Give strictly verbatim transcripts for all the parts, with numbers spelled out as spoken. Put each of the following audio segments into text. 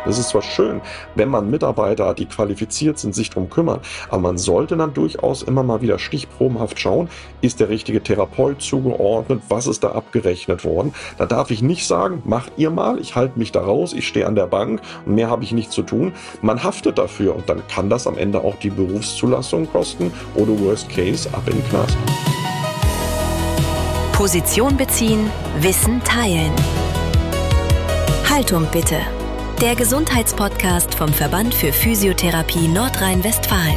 Das ist zwar schön, wenn man Mitarbeiter hat, die qualifiziert sind, sich darum kümmern, aber man sollte dann durchaus immer mal wieder stichprobenhaft schauen, ist der richtige Therapeut zugeordnet, was ist da abgerechnet worden. Da darf ich nicht sagen, macht ihr mal, ich halte mich da raus, ich stehe an der Bank und mehr habe ich nicht zu tun. Man haftet dafür und dann kann das am Ende auch die Berufszulassung kosten oder worst case ab in den Knast. Position beziehen, Wissen teilen. Haltung bitte. Der Gesundheitspodcast vom Verband für Physiotherapie Nordrhein-Westfalen.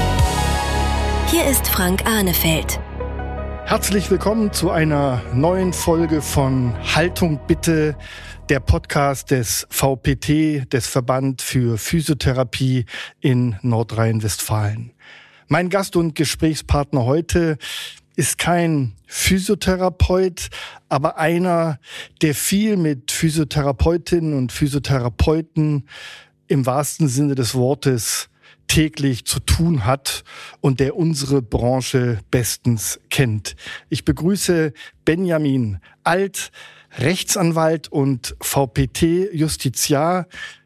Hier ist Frank Ahnefeld. Herzlich willkommen zu einer neuen Folge von Haltung bitte, der Podcast des V P T, des Verband für Physiotherapie in Nordrhein-Westfalen. Mein Gast und Gesprächspartner heute ist kein Physiotherapeut, aber einer, der viel mit Physiotherapeutinnen und Physiotherapeuten im wahrsten Sinne des Wortes täglich zu tun hat und der unsere Branche bestens kennt. Ich begrüße Benjamin Alt, Rechtsanwalt und V P T-Justiziar.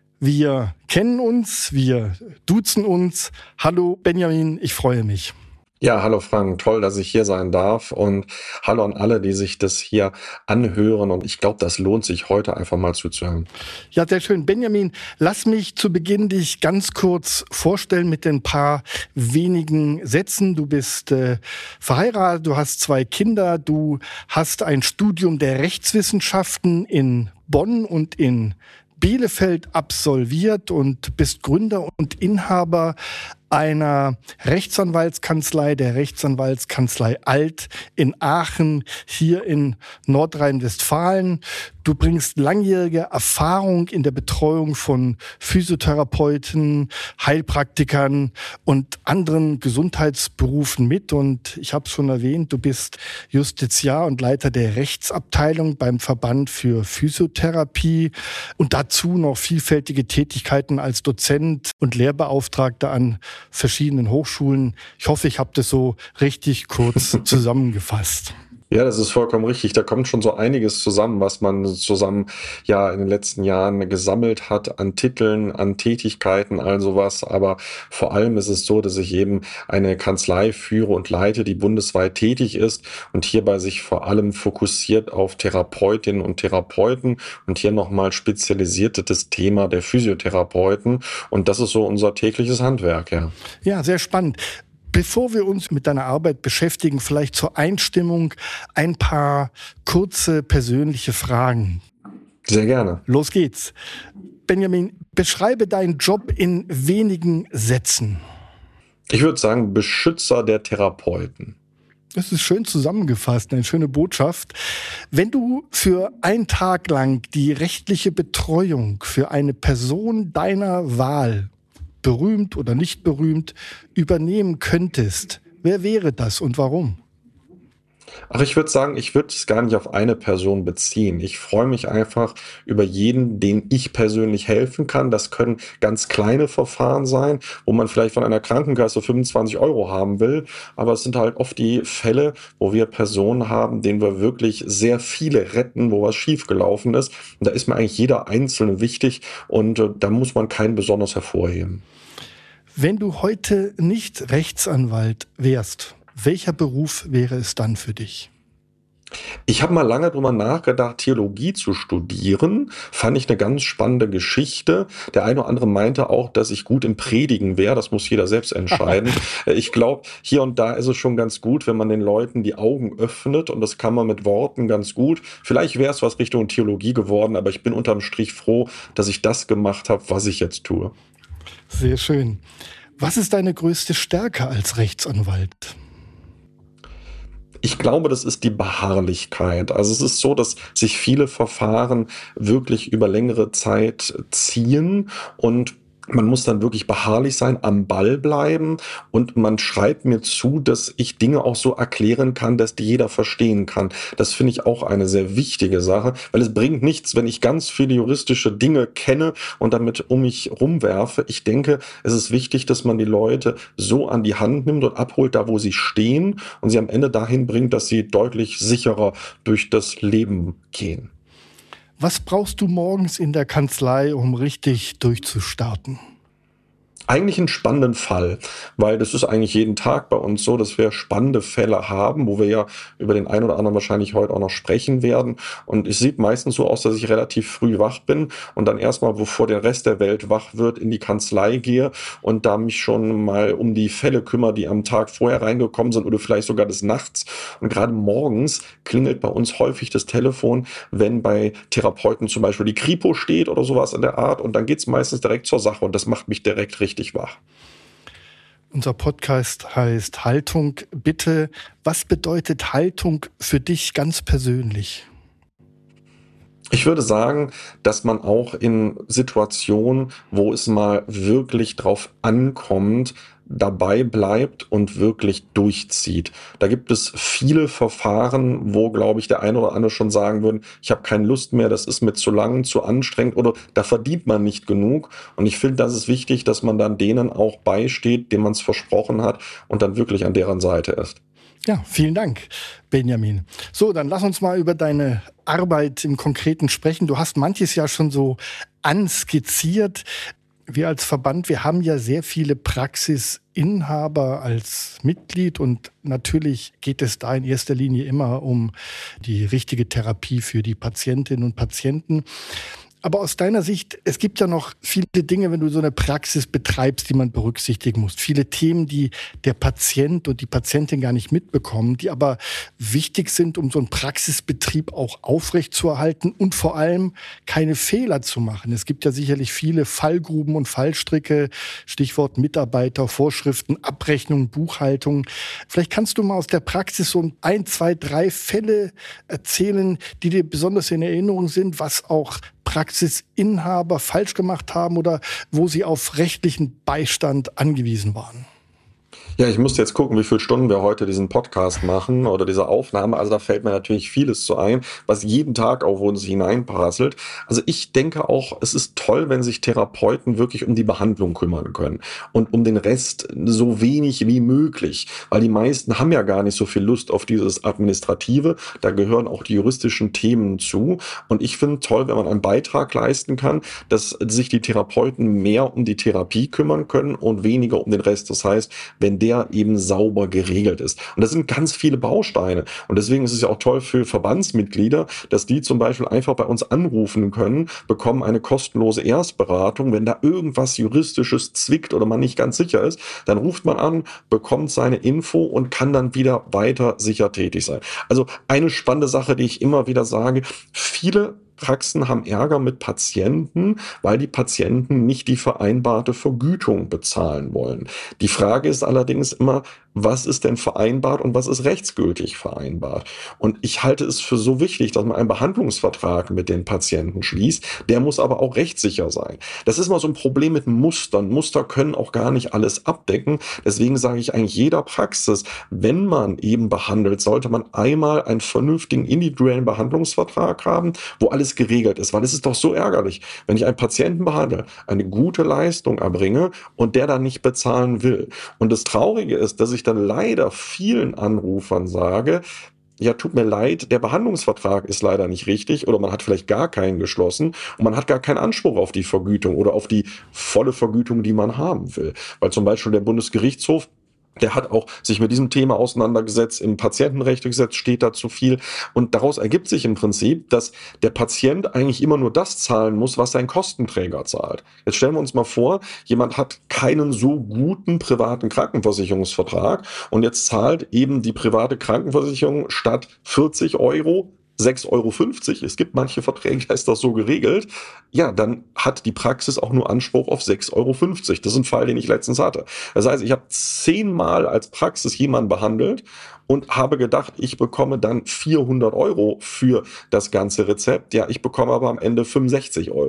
Wir kennen uns, wir duzen uns. Hallo Benjamin, ich freue mich. Ja, hallo Frank, toll, dass ich hier sein darf und hallo an alle, die sich das hier anhören und ich glaube, das lohnt sich heute einfach mal zuzuhören. Ja, sehr schön. Benjamin, lass mich zu Beginn dich ganz kurz vorstellen mit ein paar wenigen Sätzen. Du bist äh, verheiratet, du hast zwei Kinder, du hast ein Studium der Rechtswissenschaften in Bonn und in Bielefeld absolviert und bist Gründer und Inhaber einer Rechtsanwaltskanzlei, der Rechtsanwaltskanzlei Alt in Aachen, hier in Nordrhein-Westfalen. Du bringst langjährige Erfahrung in der Betreuung von Physiotherapeuten, Heilpraktikern und anderen Gesundheitsberufen mit. Und ich habe es schon erwähnt, du bist Justiziar und Leiter der Rechtsabteilung beim Verband für Physiotherapie und dazu noch vielfältige Tätigkeiten als Dozent und Lehrbeauftragter an verschiedenen Hochschulen. Ich hoffe, ich habe das so richtig kurz zusammengefasst. Ja, das ist vollkommen richtig. Da kommt schon so einiges zusammen, was man zusammen ja in den letzten Jahren gesammelt hat an Titeln, an Tätigkeiten, all sowas. Aber vor allem ist es so, dass ich eben eine Kanzlei führe und leite, die bundesweit tätig ist und hierbei sich vor allem fokussiert auf Therapeutinnen und Therapeuten und hier nochmal spezialisiert das Thema der Physiotherapeuten. Und das ist so unser tägliches Handwerk, ja. Ja, sehr spannend. Bevor wir uns mit deiner Arbeit beschäftigen, vielleicht zur Einstimmung ein paar kurze persönliche Fragen. Sehr gerne. Los geht's. Benjamin, beschreibe deinen Job in wenigen Sätzen. Ich würde sagen, Beschützer der Therapeuten. Das ist schön zusammengefasst, eine schöne Botschaft. Wenn du für einen Tag lang die rechtliche Betreuung für eine Person deiner Wahl, berühmt oder nicht berühmt, übernehmen könntest, wer wäre das und warum? Ach, ich würde sagen, ich würde es gar nicht auf eine Person beziehen. Ich freue mich einfach über jeden, den ich persönlich helfen kann. Das können ganz kleine Verfahren sein, wo man vielleicht von einer Krankenkasse fünfundzwanzig Euro haben will. Aber es sind halt oft die Fälle, wo wir Personen haben, denen wir wirklich sehr viele retten, wo was schiefgelaufen ist. Und da ist mir eigentlich jeder Einzelne wichtig und äh, da muss man keinen besonders hervorheben. Wenn du heute nicht Rechtsanwalt wärst, welcher Beruf wäre es dann für dich? Ich habe mal lange drüber nachgedacht, Theologie zu studieren. Fand ich eine ganz spannende Geschichte. Der eine oder andere meinte auch, dass ich gut im Predigen wäre. Das muss jeder selbst entscheiden. Ich glaube, hier und da ist es schon ganz gut, wenn man den Leuten die Augen öffnet. Und das kann man mit Worten ganz gut. Vielleicht wäre es was Richtung Theologie geworden, aber ich bin unterm Strich froh, dass ich das gemacht habe, was ich jetzt tue. Sehr schön. Was ist deine größte Stärke als Rechtsanwalt? Ich glaube, das ist die Beharrlichkeit. Also es ist so, dass sich viele Verfahren wirklich über längere Zeit ziehen und man muss dann wirklich beharrlich sein, am Ball bleiben und man schreibt mir zu, dass ich Dinge auch so erklären kann, dass die jeder verstehen kann. Das finde ich auch eine sehr wichtige Sache, weil es bringt nichts, wenn ich ganz viele juristische Dinge kenne und damit um mich rumwerfe. Ich denke, es ist wichtig, dass man die Leute so an die Hand nimmt und abholt, da wo sie stehen und sie am Ende dahin bringt, dass sie deutlich sicherer durch das Leben gehen. Was brauchst du morgens in der Kanzlei, um richtig durchzustarten? Eigentlich einen spannenden Fall, weil das ist eigentlich jeden Tag bei uns so, dass wir spannende Fälle haben, wo wir ja über den einen oder anderen wahrscheinlich heute auch noch sprechen werden. Und es sieht meistens so aus, dass ich relativ früh wach bin und dann erstmal, bevor der Rest der Welt wach wird, in die Kanzlei gehe und da mich schon mal um die Fälle kümmere, die am Tag vorher reingekommen sind oder vielleicht sogar des Nachts. Und gerade morgens klingelt bei uns häufig das Telefon, wenn bei Therapeuten zum Beispiel die Kripo steht oder sowas in der Art. Und dann geht es meistens direkt zur Sache und das macht mich direkt richtig wach. Unser Podcast heißt Haltung. Bitte, was bedeutet Haltung für dich ganz persönlich? Ich würde sagen, dass man auch in Situationen, wo es mal wirklich drauf ankommt, dabei bleibt und wirklich durchzieht. Da gibt es viele Verfahren, wo, glaube ich, der eine oder andere schon sagen würde, ich habe keine Lust mehr, das ist mir zu lang, zu anstrengend oder da verdient man nicht genug. Und ich finde, das ist wichtig, dass man dann denen auch beisteht, denen man es versprochen hat und dann wirklich an deren Seite ist. Ja, vielen Dank, Benjamin. So, dann lass uns mal über deine Arbeit im Konkreten sprechen. Du hast manches ja schon so anskizziert. Wir als Verband, wir haben ja sehr viele Praxisinhaber als Mitglied und natürlich geht es da in erster Linie immer um die richtige Therapie für die Patientinnen und Patienten. Aber aus deiner Sicht, es gibt ja noch viele Dinge, wenn du so eine Praxis betreibst, die man berücksichtigen muss. Viele Themen, die der Patient und die Patientin gar nicht mitbekommen, die aber wichtig sind, um so einen Praxisbetrieb auch aufrechtzuerhalten und vor allem keine Fehler zu machen. Es gibt ja sicherlich viele Fallgruben und Fallstricke, Stichwort Mitarbeiter, Vorschriften, Abrechnung, Buchhaltung. Vielleicht kannst du mal aus der Praxis so ein, zwei, drei Fälle erzählen, die dir besonders in Erinnerung sind, was auch Praxisinhaber falsch gemacht haben oder wo sie auf rechtlichen Beistand angewiesen waren. Ja, ich musste jetzt gucken, wie viele Stunden wir heute diesen Podcast machen oder diese Aufnahme. Also da fällt mir natürlich vieles zu ein, was jeden Tag auf uns hineinprasselt. Also ich denke auch, es ist toll, wenn sich Therapeuten wirklich um die Behandlung kümmern können und um den Rest so wenig wie möglich, weil die meisten haben ja gar nicht so viel Lust auf dieses Administrative. Da gehören auch die juristischen Themen zu. Und ich finde toll, wenn man einen Beitrag leisten kann, dass sich die Therapeuten mehr um die Therapie kümmern können und weniger um den Rest. Das heißt, wenn der eben sauber geregelt ist. Und das sind ganz viele Bausteine. Und deswegen ist es ja auch toll für Verbandsmitglieder, dass die zum Beispiel einfach bei uns anrufen können, bekommen eine kostenlose Erstberatung. Wenn da irgendwas Juristisches zwickt oder man nicht ganz sicher ist, dann ruft man an, bekommt seine Info und kann dann wieder weiter sicher tätig sein. Also eine spannende Sache, die ich immer wieder sage, viele Praxen haben Ärger mit Patienten, weil die Patienten nicht die vereinbarte Vergütung bezahlen wollen. Die Frage ist allerdings immer, was ist denn vereinbart und was ist rechtsgültig vereinbart? Und ich halte es für so wichtig, dass man einen Behandlungsvertrag mit den Patienten schließt. Der muss aber auch rechtssicher sein. Das ist mal so ein Problem mit Mustern. Muster können auch gar nicht alles abdecken. Deswegen sage ich eigentlich jeder Praxis, wenn man eben behandelt, sollte man einmal einen vernünftigen individuellen Behandlungsvertrag haben, wo alles geregelt ist. Weil es ist doch so ärgerlich, wenn ich einen Patienten behandle, eine gute Leistung erbringe und der dann nicht bezahlen will. Und das Traurige ist, dass ich dann leider vielen Anrufern sage, ja, tut mir leid, der Behandlungsvertrag ist leider nicht richtig oder man hat vielleicht gar keinen geschlossen und man hat gar keinen Anspruch auf die Vergütung oder auf die volle Vergütung, die man haben will. Weil zum Beispiel der Bundesgerichtshof, der hat auch sich mit diesem Thema auseinandergesetzt. Im Patientenrechtegesetz steht dazu viel. Und daraus ergibt sich im Prinzip, dass der Patient eigentlich immer nur das zahlen muss, was sein Kostenträger zahlt. Jetzt stellen wir uns mal vor, jemand hat keinen so guten privaten Krankenversicherungsvertrag und jetzt zahlt eben die private Krankenversicherung statt vierzig Euro sechs Euro fünfzig, es gibt manche Verträge, da ist das so geregelt, ja, dann hat die Praxis auch nur Anspruch auf sechs Euro fünfzig. Das ist ein Fall, den ich letztens hatte. Das heißt, ich habe zehnmal als Praxis jemanden behandelt und habe gedacht, ich bekomme dann vierhundert Euro für das ganze Rezept. Ja, ich bekomme aber am Ende fünfundsechzig Euro.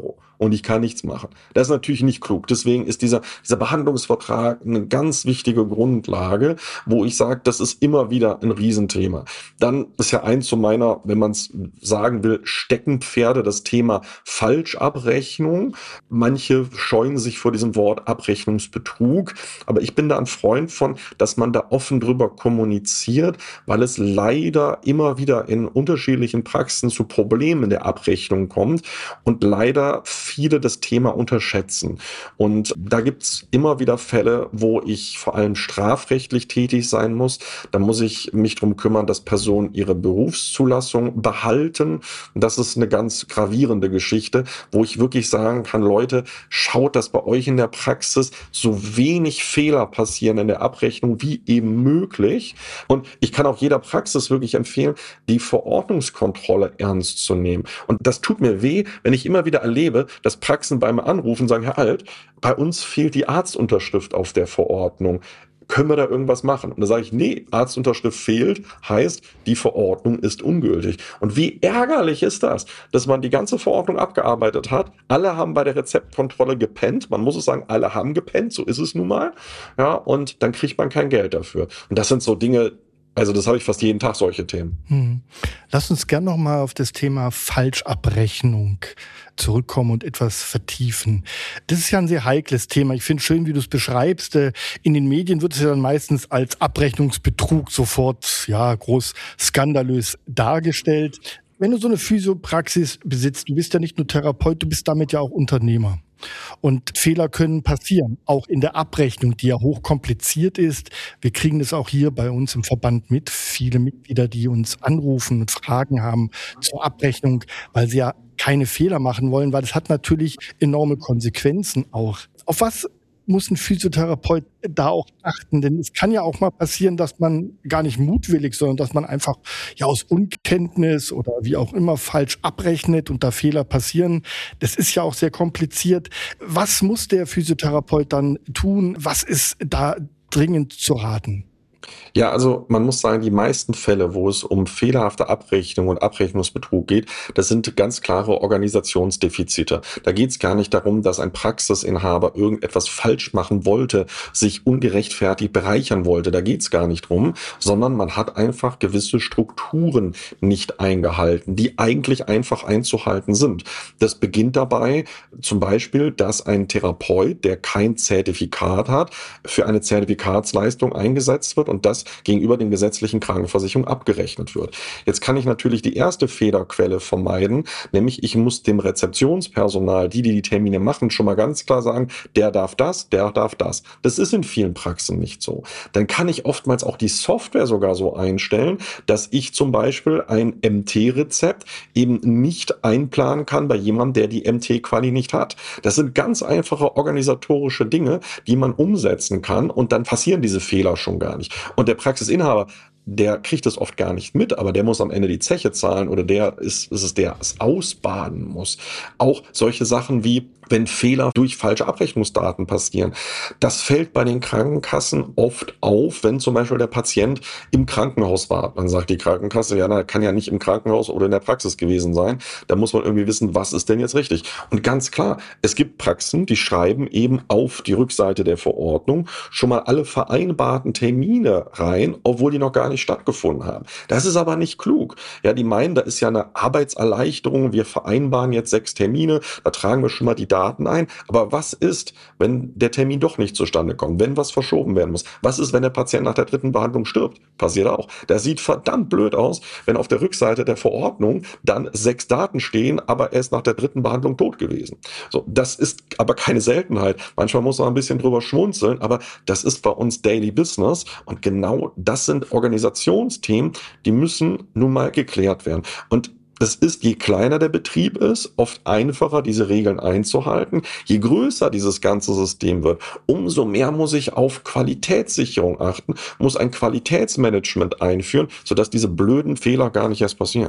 und ich kann nichts machen. Das ist natürlich nicht klug. Deswegen ist dieser, dieser Behandlungsvertrag eine ganz wichtige Grundlage, wo ich sage, das ist immer wieder ein Riesenthema. Dann ist ja eins zu meiner, wenn man es sagen will, Steckenpferde, das Thema Falschabrechnung. Manche scheuen sich vor diesem Wort Abrechnungsbetrug, aber ich bin da ein Freund von, dass man da offen drüber kommuniziert, weil es leider immer wieder in unterschiedlichen Praxen zu Problemen der Abrechnung kommt und leider viele das Thema unterschätzen. Und da gibt es immer wieder Fälle, wo ich vor allem strafrechtlich tätig sein muss. Da muss ich mich darum kümmern, dass Personen ihre Berufszulassung behalten. Und das ist eine ganz gravierende Geschichte, wo ich wirklich sagen kann, Leute, schaut, dass bei euch in der Praxis so wenig Fehler passieren in der Abrechnung wie eben möglich. Und ich kann auch jeder Praxis wirklich empfehlen, die Verordnungskontrolle ernst zu nehmen. Und das tut mir weh, wenn ich immer wieder erlebe, dass Praxen bei mir anrufen und sagen, Herr Alt, bei uns fehlt die Arztunterschrift auf der Verordnung. Können wir da irgendwas machen? Und da sage ich, nee, Arztunterschrift fehlt, heißt, die Verordnung ist ungültig. Und wie ärgerlich ist das, dass man die ganze Verordnung abgearbeitet hat. Alle haben bei der Rezeptkontrolle gepennt. Man muss es sagen, alle haben gepennt, so ist es nun mal. Ja, und dann kriegt man kein Geld dafür. Und das sind so Dinge, also das habe ich fast jeden Tag, solche Themen. Hm. Lass uns gern noch mal auf das Thema Falschabrechnung zurückkommen und etwas vertiefen. Das ist ja ein sehr heikles Thema. Ich finde schön, wie du es beschreibst. In den Medien wird es ja dann meistens als Abrechnungsbetrug sofort, ja, groß skandalös dargestellt. Wenn du so eine Physiopraxis besitzt, du bist ja nicht nur Therapeut, du bist damit ja auch Unternehmer. Und Fehler können passieren, auch in der Abrechnung, die ja hochkompliziert ist. Wir kriegen das auch hier bei uns im Verband mit. Viele Mitglieder, die uns anrufen und Fragen haben zur Abrechnung, weil sie ja keine Fehler machen wollen, weil das hat natürlich enorme Konsequenzen auch. Auf was muss ein Physiotherapeut da auch achten? Denn es kann ja auch mal passieren, dass man gar nicht mutwillig, sondern dass man einfach ja aus Unkenntnis oder wie auch immer falsch abrechnet und da Fehler passieren. Das ist ja auch sehr kompliziert. Was muss der Physiotherapeut dann tun? Was ist da dringend zu raten? Ja, also man muss sagen, die meisten Fälle, wo es um fehlerhafte Abrechnung und Abrechnungsbetrug geht, das sind ganz klare Organisationsdefizite. Da geht es gar nicht darum, dass ein Praxisinhaber irgendetwas falsch machen wollte, sich ungerechtfertigt bereichern wollte. Da geht es gar nicht drum, sondern man hat einfach gewisse Strukturen nicht eingehalten, die eigentlich einfach einzuhalten sind. Das beginnt dabei zum Beispiel, dass ein Therapeut, der kein Zertifikat hat, für eine Zertifikatsleistung eingesetzt wird und das gegenüber den gesetzlichen Krankenversicherungen abgerechnet wird. Jetzt kann ich natürlich die erste Fehlerquelle vermeiden, nämlich ich muss dem Rezeptionspersonal, die, die die Termine machen, schon mal ganz klar sagen, der darf das, der darf das. Das ist in vielen Praxen nicht so. Dann kann ich oftmals auch die Software sogar so einstellen, dass ich zum Beispiel ein M T-Rezept eben nicht einplanen kann bei jemandem, der die M T-Quali nicht hat. Das sind ganz einfache organisatorische Dinge, die man umsetzen kann und dann passieren diese Fehler schon gar nicht. Und der Praxisinhaber, der kriegt es oft gar nicht mit, aber der muss am Ende die Zeche zahlen oder der ist, ist es, der es ausbaden muss. Auch solche Sachen wie, wenn Fehler durch falsche Abrechnungsdaten passieren. Das fällt bei den Krankenkassen oft auf, wenn zum Beispiel der Patient im Krankenhaus war. Dann sagt die Krankenkasse, ja, na, kann ja nicht im Krankenhaus oder in der Praxis gewesen sein. Da muss man irgendwie wissen, was ist denn jetzt richtig. Und ganz klar, es gibt Praxen, die schreiben eben auf die Rückseite der Verordnung schon mal alle vereinbarten Termine rein, obwohl die noch gar nicht stattgefunden haben. Das ist aber nicht klug. Ja, die meinen, da ist ja eine Arbeitserleichterung, wir vereinbaren jetzt sechs Termine, da tragen wir schon mal die Daten ein. Aber was ist, wenn der Termin doch nicht zustande kommt, wenn was verschoben werden muss? Was ist, wenn der Patient nach der dritten Behandlung stirbt? Passiert auch. Das sieht verdammt blöd aus, wenn auf der Rückseite der Verordnung dann sechs Daten stehen, aber er ist nach der dritten Behandlung tot gewesen. So, das ist aber keine Seltenheit. Manchmal muss man ein bisschen drüber schmunzeln, aber das ist bei uns Daily Business und genau das sind Organisationsthemen, die müssen nun mal geklärt werden. Und das ist, je kleiner der Betrieb ist, oft einfacher, diese Regeln einzuhalten. Je größer dieses ganze System wird, umso mehr muss ich auf Qualitätssicherung achten, muss ein Qualitätsmanagement einführen, sodass diese blöden Fehler gar nicht erst passieren.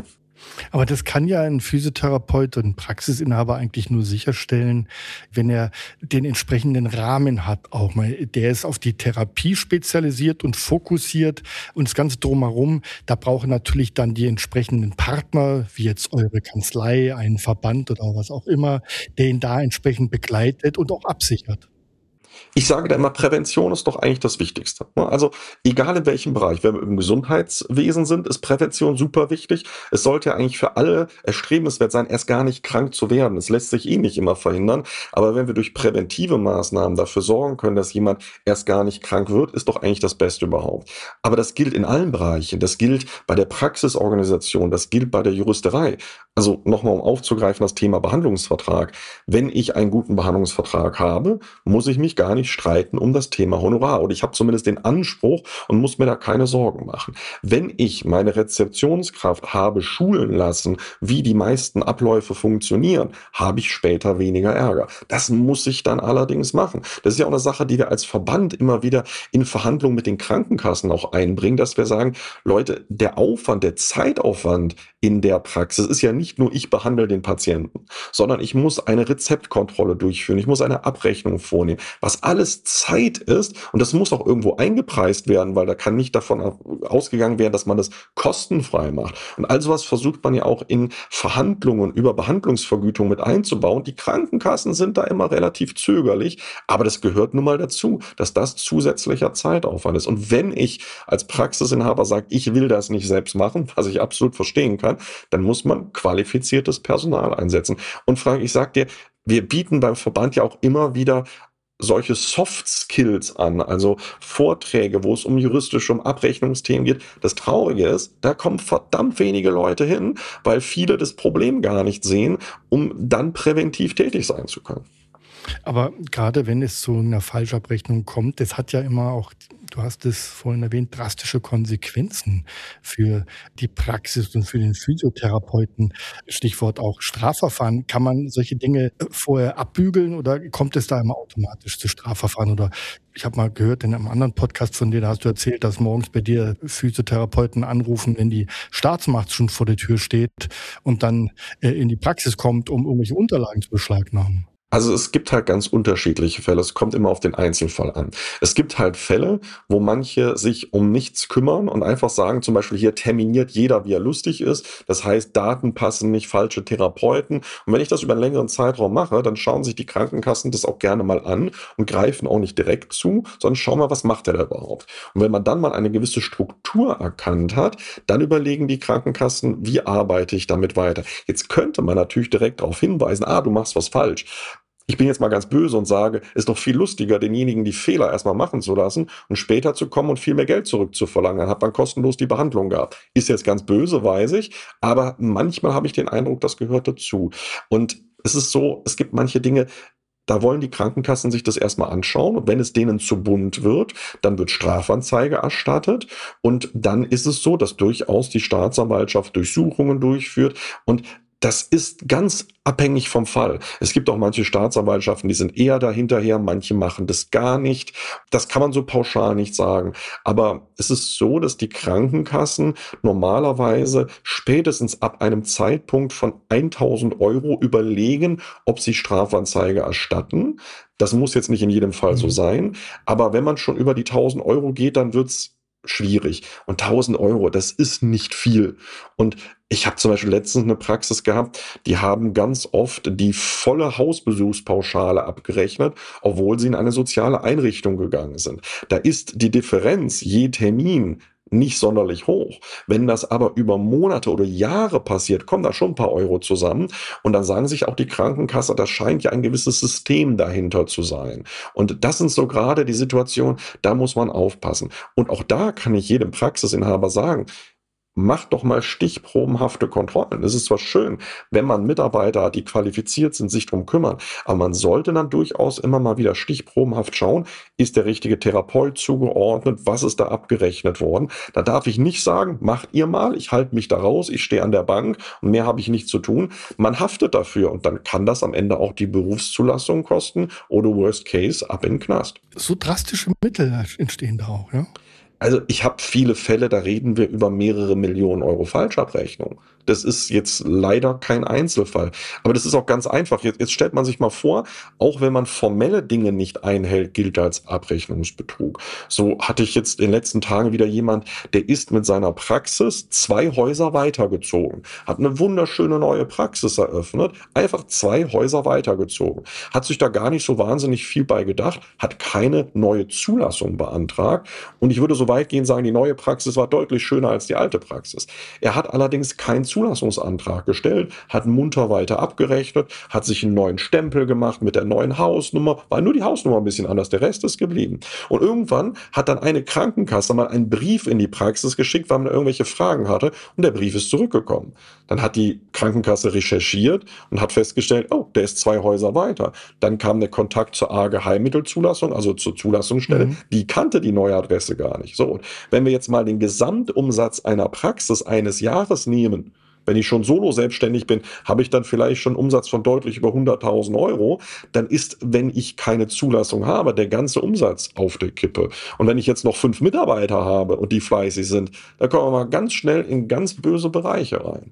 Aber das kann ja ein Physiotherapeut und Praxisinhaber eigentlich nur sicherstellen, wenn er den entsprechenden Rahmen hat auch mal. Der ist auf die Therapie spezialisiert und fokussiert und das Ganze drumherum, da brauchen natürlich dann die entsprechenden Partner, wie jetzt eure Kanzlei, einen Verband oder was auch immer, der ihn da entsprechend begleitet und auch absichert. Ich sage da immer, Prävention ist doch eigentlich das Wichtigste. Ne? Also egal in welchem Bereich, wenn wir im Gesundheitswesen sind, ist Prävention super wichtig. Es sollte ja eigentlich für alle erstrebenswert sein, erst gar nicht krank zu werden. Das lässt sich eh nicht immer verhindern. Aber wenn wir durch präventive Maßnahmen dafür sorgen können, dass jemand erst gar nicht krank wird, ist doch eigentlich das Beste überhaupt. Aber das gilt in allen Bereichen. Das gilt bei der Praxisorganisation, das gilt bei der Juristerei. Also nochmal, um aufzugreifen, das Thema Behandlungsvertrag. Wenn ich einen guten Behandlungsvertrag habe, muss ich mich gar nicht streiten um das Thema Honorar. Oder ich habe zumindest den Anspruch und muss mir da keine Sorgen machen. Wenn ich meine Rezeptionskraft habe schulen lassen, wie die meisten Abläufe funktionieren, habe ich später weniger Ärger. Das muss ich dann allerdings machen. Das ist ja auch eine Sache, die wir als Verband immer wieder in Verhandlungen mit den Krankenkassen auch einbringen, dass wir sagen, Leute, der Aufwand, der Zeitaufwand in der Praxis ist ja nicht nur, ich behandle den Patienten, sondern ich muss eine Rezeptkontrolle durchführen, ich muss eine Abrechnung vornehmen, was alles Zeit ist und das muss auch irgendwo eingepreist werden, weil da kann nicht davon ausgegangen werden, dass man das kostenfrei macht. Und all sowas versucht man ja auch in Verhandlungen über Behandlungsvergütung mit einzubauen. Die Krankenkassen sind da immer relativ zögerlich, aber das gehört nun mal dazu, dass das zusätzlicher Zeitaufwand ist. Und wenn ich als Praxisinhaber sage, ich will das nicht selbst machen, was ich absolut verstehen kann, dann muss man qualifiziertes Personal einsetzen. Und Frank, ich sag dir, wir bieten beim Verband ja auch immer wieder solche Soft Skills an, also Vorträge, wo es um juristische, um Abrechnungsthemen geht. Das Traurige ist, da kommen verdammt wenige Leute hin, weil viele das Problem gar nicht sehen, um dann präventiv tätig sein zu können. Aber gerade wenn es zu einer Falschabrechnung kommt, das hat ja immer auch, du hast es vorhin erwähnt, drastische Konsequenzen für die Praxis und für den Physiotherapeuten. Stichwort auch Strafverfahren. Kann man solche Dinge vorher abbügeln oder kommt es da immer automatisch zu Strafverfahren? Oder ich habe mal gehört in einem anderen Podcast von dir, da hast du erzählt, dass morgens bei dir Physiotherapeuten anrufen, wenn die Staatsmacht schon vor der Tür steht und dann äh, in die Praxis kommt, um irgendwelche Unterlagen zu beschlagnahmen. Also es gibt halt ganz unterschiedliche Fälle. Es kommt immer auf den Einzelfall an. Es gibt halt Fälle, wo manche sich um nichts kümmern und einfach sagen, zum Beispiel hier terminiert jeder, wie er lustig ist. Das heißt, Daten passen nicht, falsche Therapeuten. Und wenn ich das über einen längeren Zeitraum mache, dann schauen sich die Krankenkassen das auch gerne mal an und greifen auch nicht direkt zu, sondern schauen mal, was macht der da überhaupt. Und wenn man dann mal eine gewisse Struktur erkannt hat, dann überlegen die Krankenkassen, wie arbeite ich damit weiter. Jetzt könnte man natürlich direkt darauf hinweisen, ah, du machst was falsch. Ich bin jetzt mal ganz böse und sage, ist doch viel lustiger, denjenigen die Fehler erstmal machen zu lassen und später zu kommen und viel mehr Geld zurückzuverlangen. Dann hat man kostenlos die Behandlung gehabt. Ist jetzt ganz böse, weiß ich, aber manchmal habe ich den Eindruck, das gehört dazu. Und es ist so, es gibt manche Dinge, da wollen die Krankenkassen sich das erstmal anschauen und wenn es denen zu bunt wird, dann wird Strafanzeige erstattet und dann ist es so, dass durchaus die Staatsanwaltschaft Durchsuchungen durchführt und das ist ganz abhängig vom Fall. Es gibt auch manche Staatsanwaltschaften, die sind eher dahinterher, manche machen das gar nicht. Das kann man so pauschal nicht sagen. Aber es ist so, dass die Krankenkassen normalerweise spätestens ab einem Zeitpunkt von tausend Euro überlegen, ob sie Strafanzeige erstatten. Das muss jetzt nicht in jedem Fall so sein. Aber wenn man schon über die tausend Euro geht, dann wird's schwierig. Und tausend Euro, das ist nicht viel. Und ich habe zum Beispiel letztens eine Praxis gehabt, die haben ganz oft die volle Hausbesuchspauschale abgerechnet, obwohl sie in eine soziale Einrichtung gegangen sind. Da ist die Differenz je Termin nicht sonderlich hoch. Wenn das aber über Monate oder Jahre passiert, kommen da schon ein paar Euro zusammen. Und dann sagen sich auch die Krankenkasse, das scheint ja ein gewisses System dahinter zu sein. Und das sind so gerade die Situationen, da muss man aufpassen. Und auch da kann ich jedem Praxisinhaber sagen, macht doch mal stichprobenhafte Kontrollen. Es ist zwar schön, wenn man Mitarbeiter hat, die qualifiziert sind, sich drum kümmern, aber man sollte dann durchaus immer mal wieder stichprobenhaft schauen, ist der richtige Therapeut zugeordnet, was ist da abgerechnet worden. Da darf ich nicht sagen, macht ihr mal, ich halte mich da raus, ich stehe an der Bank und mehr habe ich nicht zu tun. Man haftet dafür und dann kann das am Ende auch die Berufszulassung kosten oder worst case ab in den Knast. So drastische Mittel entstehen da auch, ja? Also ich habe viele Fälle, da reden wir über mehrere Millionen Euro Falschabrechnung. Das ist jetzt leider kein Einzelfall. Aber das ist auch ganz einfach. Jetzt, jetzt stellt man sich mal vor, auch wenn man formelle Dinge nicht einhält, gilt als Abrechnungsbetrug. So hatte ich jetzt in den letzten Tagen wieder jemand, der ist mit seiner Praxis zwei Häuser weitergezogen, hat eine wunderschöne neue Praxis eröffnet, einfach zwei Häuser weitergezogen, hat sich da gar nicht so wahnsinnig viel bei gedacht, hat keine neue Zulassung beantragt und ich würde so weit gehen sagen, die neue Praxis war deutlich schöner als die alte Praxis. Er hat allerdings keinen Zulassungsantrag gestellt, hat munter weiter abgerechnet, hat sich einen neuen Stempel gemacht mit der neuen Hausnummer, war nur die Hausnummer ein bisschen anders, der Rest ist geblieben. Und irgendwann hat dann eine Krankenkasse mal einen Brief in die Praxis geschickt, weil man irgendwelche Fragen hatte und der Brief ist zurückgekommen. Dann hat die Krankenkasse recherchiert und hat festgestellt, oh, der ist zwei Häuser weiter. Dann kam der Kontakt zur Arzneimittelzulassung, also zur Zulassungsstelle, mhm. die kannte die neue Adresse gar nicht. So, und wenn wir jetzt mal den Gesamtumsatz einer Praxis eines Jahres nehmen, wenn ich schon solo selbstständig bin, habe ich dann vielleicht schon einen Umsatz von deutlich über hunderttausend Euro. Dann ist, wenn ich keine Zulassung habe, der ganze Umsatz auf der Kippe. Und wenn ich jetzt noch fünf Mitarbeiter habe und die fleißig sind, dann kommen wir mal ganz schnell in ganz böse Bereiche rein.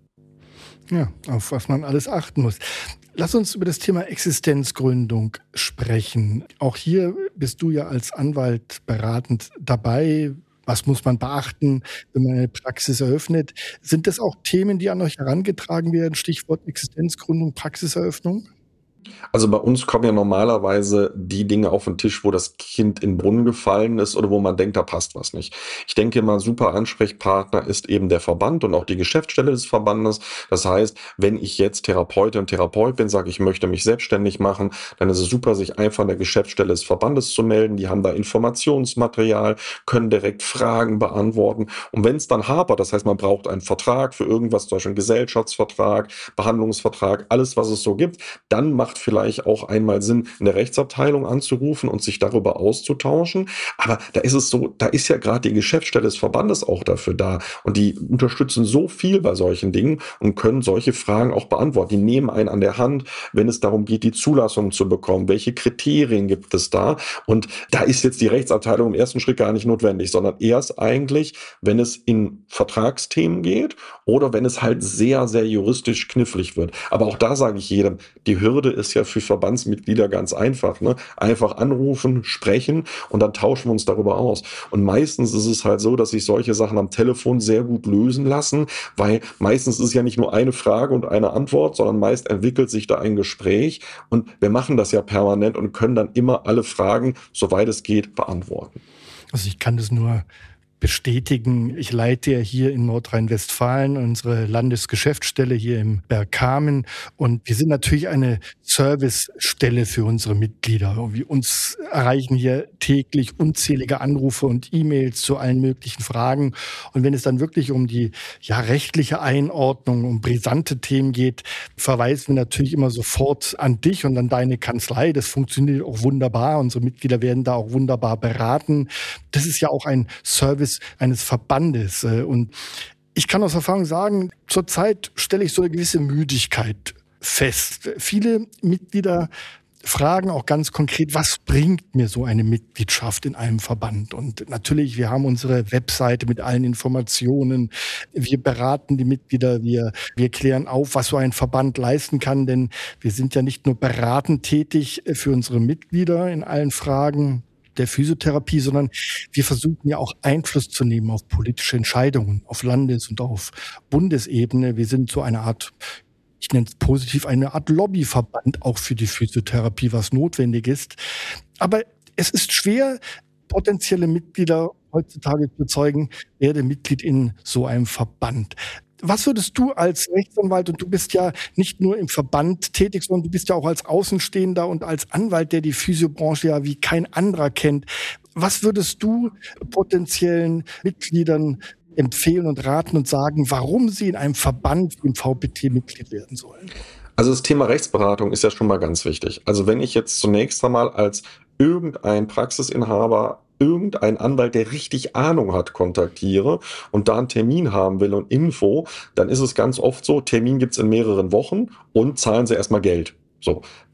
Ja, auf was man alles achten muss. Lass uns über das Thema Existenzgründung sprechen. Auch hier bist du ja als Anwalt beratend dabei. Was muss man beachten, wenn man eine Praxis eröffnet? Sind das auch Themen, die an euch herangetragen werden? Stichwort Existenzgründung, Praxiseröffnung? Also bei uns kommen ja normalerweise die Dinge auf den Tisch, wo das Kind in den Brunnen gefallen ist oder wo man denkt, da passt was nicht. Ich denke immer, super Ansprechpartner ist eben der Verband und auch die Geschäftsstelle des Verbandes. Das heißt, wenn ich jetzt Therapeutin und Therapeut bin, sage ich möchte mich selbstständig machen, dann ist es super, sich einfach an der Geschäftsstelle des Verbandes zu melden. Die haben da Informationsmaterial, können direkt Fragen beantworten. Und wenn es dann hapert, das heißt, man braucht einen Vertrag für irgendwas, zum Beispiel einen Gesellschaftsvertrag, Behandlungsvertrag, alles, was es so gibt, dann macht vielleicht auch einmal Sinn, in der Rechtsabteilung anzurufen und sich darüber auszutauschen. Aber da ist es so, da ist ja gerade die Geschäftsstelle des Verbandes auch dafür da. Und die unterstützen so viel bei solchen Dingen und können solche Fragen auch beantworten. Die nehmen einen an der Hand, wenn es darum geht, die Zulassung zu bekommen. Welche Kriterien gibt es da? Und da ist jetzt die Rechtsabteilung im ersten Schritt gar nicht notwendig, sondern erst eigentlich, wenn es in Vertragsthemen geht oder wenn es halt sehr, sehr juristisch knifflig wird. Aber auch da sage ich jedem, die Hürde ist ja für Verbandsmitglieder ganz einfach. Ne? Einfach anrufen, sprechen und dann tauschen wir uns darüber aus. Und meistens ist es halt so, dass sich solche Sachen am Telefon sehr gut lösen lassen, weil meistens ist es ja nicht nur eine Frage und eine Antwort, sondern meist entwickelt sich da ein Gespräch und wir machen das ja permanent und können dann immer alle Fragen, soweit es geht, beantworten. Also ich kann das nur bestätigen. Ich leite ja hier in Nordrhein-Westfalen unsere Landesgeschäftsstelle hier im Bergkamen und wir sind natürlich eine Servicestelle für unsere Mitglieder. Wir uns erreichen hier täglich unzählige Anrufe und E-Mails zu allen möglichen Fragen und wenn es dann wirklich um die ja, rechtliche Einordnung, um brisante Themen geht, verweisen wir natürlich immer sofort an dich und an deine Kanzlei. Das funktioniert auch wunderbar. Unsere Mitglieder werden da auch wunderbar beraten. Das ist ja auch ein Service eines Verbandes. Und ich kann aus Erfahrung sagen, zurzeit stelle ich so eine gewisse Müdigkeit fest. Viele Mitglieder fragen auch ganz konkret, was bringt mir so eine Mitgliedschaft in einem Verband? Und natürlich, wir haben unsere Webseite mit allen Informationen. Wir beraten die Mitglieder, wir, wir klären auf, was so ein Verband leisten kann, denn wir sind ja nicht nur beratend tätig für unsere Mitglieder in allen Fragen der Physiotherapie, sondern wir versuchen ja auch Einfluss zu nehmen auf politische Entscheidungen, auf Landes- und auf Bundesebene. Wir sind so eine Art, ich nenne es positiv, eine Art Lobbyverband auch für die Physiotherapie, was notwendig ist. Aber es ist schwer, potenzielle Mitglieder heutzutage zu überzeugen, werde Mitglied in so einem Verband. Was würdest du als Rechtsanwalt, und du bist ja nicht nur im Verband tätig, sondern du bist ja auch als Außenstehender und als Anwalt, der die Physiobranche ja wie kein anderer kennt, was würdest du potenziellen Mitgliedern empfehlen und raten und sagen, warum sie in einem Verband wie im V P T Mitglied werden sollen? Also das Thema Rechtsberatung ist ja schon mal ganz wichtig. Also wenn ich jetzt zunächst einmal als irgendein Praxisinhaber irgendein Anwalt, der richtig Ahnung hat, kontaktiere und da einen Termin haben will und Info, dann ist es ganz oft so, Termin gibt's in mehreren Wochen und zahlen sie erstmal Geld. So.